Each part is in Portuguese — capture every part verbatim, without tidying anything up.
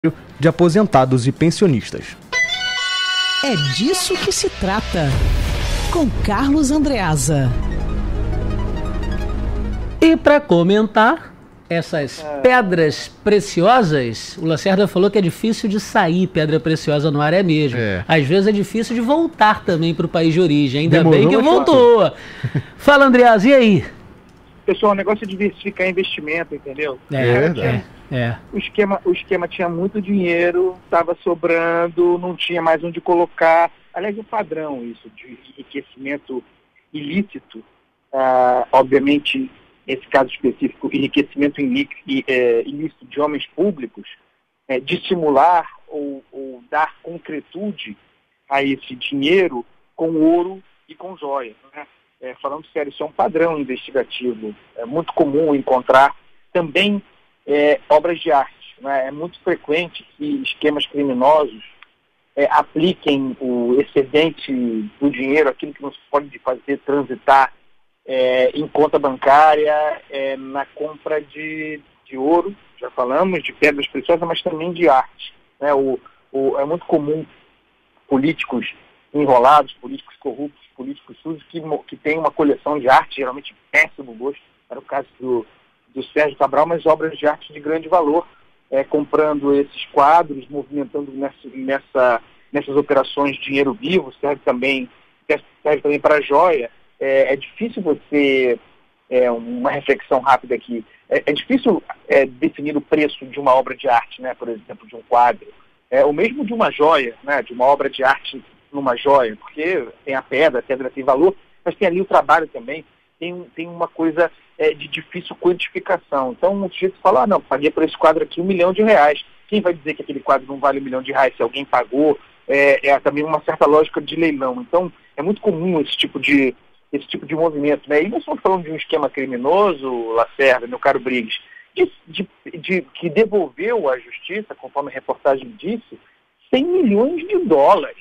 de aposentados e pensionistas. É disso que se trata, com Carlos Andreasa. E para comentar essas pedras preciosas, o Lacerda falou que é difícil de sair pedra preciosa no ar, é mesmo. É. Às vezes é difícil de voltar também para o país de origem, ainda Demorou, bem que voltou. Fala, Andreasa, e aí? Pessoal, o negócio é diversificar investimento, entendeu? É, é verdade. É. O, esquema, o esquema tinha muito dinheiro, estava sobrando, não tinha mais onde colocar. Aliás, o padrão isso, de enriquecimento ilícito, ah, obviamente, nesse caso específico, enriquecimento ilícito de homens públicos, é, dissimular ou, ou dar concretude a esse dinheiro com ouro e com joia, né? É, falando sério, isso é um padrão investigativo, é muito comum encontrar também é, obras de arte, né? É muito frequente que esquemas criminosos é, apliquem o excedente do dinheiro, aquilo que nos pode fazer transitar é, em conta bancária, é, na compra de, de ouro, já falamos, de pedras preciosas, mas também de arte, né? O, o, é muito comum políticos enrolados, políticos corruptos, políticos sujos, que, que têm uma coleção de arte, geralmente péssimo gosto, era o caso do, do Sérgio Cabral, mas obras de arte de grande valor, é, comprando esses quadros, movimentando nessa, nessa, nessas operações de dinheiro vivo, serve também, serve também para a joia. É, é difícil você, é, uma reflexão rápida aqui, é, é difícil é, definir o preço de uma obra de arte, né, por exemplo, de um quadro, é, ou mesmo de uma joia, né, de uma obra de arte numa joia, porque tem a pedra, a pedra tem valor, mas tem ali o trabalho também, tem, tem uma coisa é, de difícil quantificação. Então um sujeito fala, ah, não, paguei por esse quadro aqui um milhão de reais. Quem vai dizer que aquele quadro não vale um milhão de reais se alguém pagou? É, é também uma certa lógica de leilão. Então é muito comum esse tipo de, esse tipo de movimento, né? E nós estamos falando de um esquema criminoso, Lacerda, meu caro Briggs, de, de, de, que devolveu à justiça, conforme a reportagem disse, cem milhões de dólares.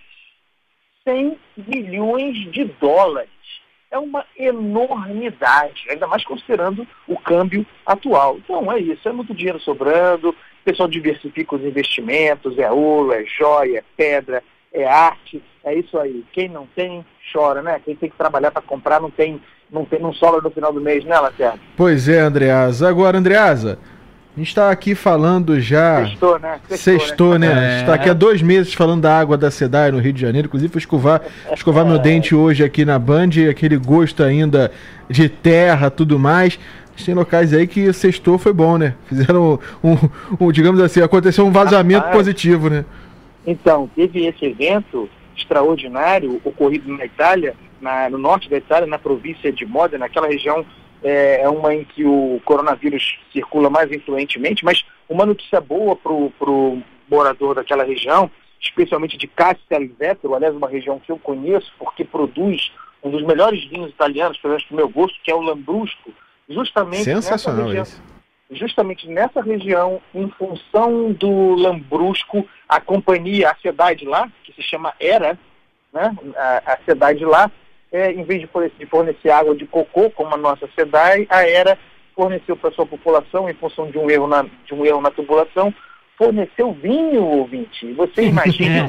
cem milhões de dólares. É uma enormidade, ainda mais considerando o câmbio atual. Então é isso, é muito dinheiro sobrando, o pessoal diversifica os investimentos, é ouro, é joia, é pedra, é arte, é isso aí. Quem não tem, chora, né? Quem tem que trabalhar para comprar não tem, não tem, não sobra no final do mês, né, Lacerda? Pois é, Andreasa. Agora, Andreasa, a gente está aqui falando já... Sextou, né? Sextou, Sextou né? né? É. A gente está aqui há dois meses falando da água da SEDAI no Rio de Janeiro. Inclusive, fui escovar, escovar é. meu dente hoje aqui na Band, aquele gosto ainda de terra, tudo mais. Tem locais aí que sextou foi bom, né? Fizeram um, um, um digamos assim, aconteceu um vazamento Rapaz, positivo, né? Então, teve esse evento extraordinário ocorrido na Itália, na, no norte da Itália, na província de Modena, naquela região. É uma em que o coronavírus circula mais influentemente, mas uma notícia boa para o morador daquela região, especialmente de Castelvetro, aliás, uma região que eu conheço, porque produz um dos melhores vinhos italianos, pelo menos para o meu gosto, que é o Lambrusco, justamente nessa região, justamente nessa região, em função do Lambrusco, a companhia, a SEDAI de lá, que se chama Era, né, a, a SEDAI de lá, É, em vez de fornecer, fornecer água de cocô, como a nossa SEDAI, a Era forneceu para a sua população, em função de um erro na, de um erro na tubulação, forneceu vinho, ouvinte. Você imagina...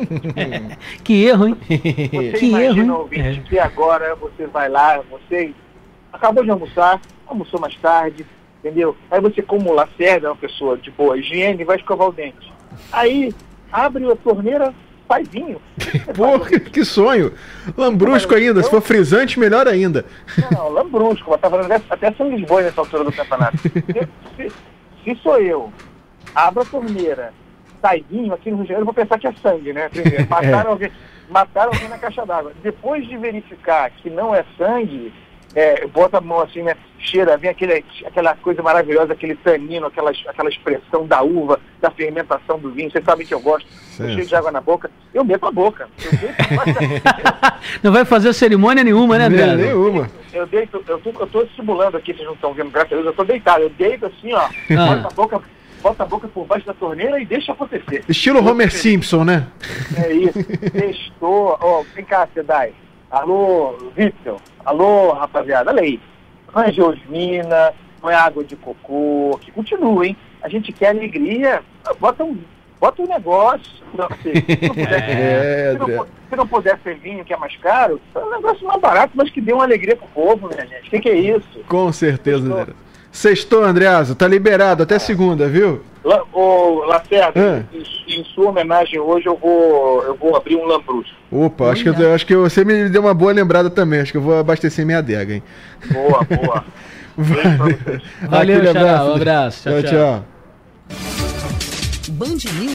que erro, hein? Você que imagina, erro, hein? ouvinte, é. que agora você vai lá, você acabou de almoçar, almoçou mais tarde, entendeu? Aí você, como Lacerda, é uma pessoa de boa higiene, vai escovar o dente. Aí, abre a torneira... faz vinho. Porra, que sonho. Lambrusco ainda, se for frisante, melhor ainda. Não, não, lambrusco, tá falando até sangue de boi nessa altura do campeonato. Se, se, se sou eu, abro a torneira, sai vinho, aqui no Rio de Janeiro, eu vou pensar que é sangue, né? Primeiro, mataram, é. alguém, mataram alguém na caixa d'água. Depois de verificar que não é sangue, é, bota a mão assim, né? Cheira, vem aquele, aquela coisa maravilhosa, aquele tanino, aquela, aquela expressão da uva, da fermentação do vinho. Vocês sabem que eu gosto, eu cheio de água na boca, eu meto a boca. Eu deito, não vai fazer cerimônia nenhuma, né, André? Nenhuma. Eu deito, eu tô, eu tô estimulando aqui, vocês não estão vendo, graças a Deus, eu tô deitado, eu deito assim, ó, ah. bota a boca, bota a boca por baixo da torneira e deixa acontecer. Estilo Homer Simpson, né? É isso, testou, ó, oh, vem cá, Sedai. Alô, Vitor, alô, rapaziada, olha aí. Não é geosmina, não é água de cocô, que continua, hein? A gente quer alegria, bota um, bota um negócio. Não, se, se, não puder, é, se, não, se não puder ser vinho, que é mais caro, é um negócio mais barato, mas que dê uma alegria pro povo, né, gente? O que, que é isso? Com certeza, Andreasa. Sextou, Andreasa, tá liberado até segunda, viu? La, ô, Lacerda, ah. em, em sua homenagem hoje eu vou, eu vou abrir um lambrusco. Opa, acho que, eu, acho que você me deu uma boa lembrada também. Acho que eu vou abastecer minha adega, hein? Boa, boa. Valeu, Valeu, um abraço. Tchau, tchau. tchau. Band News.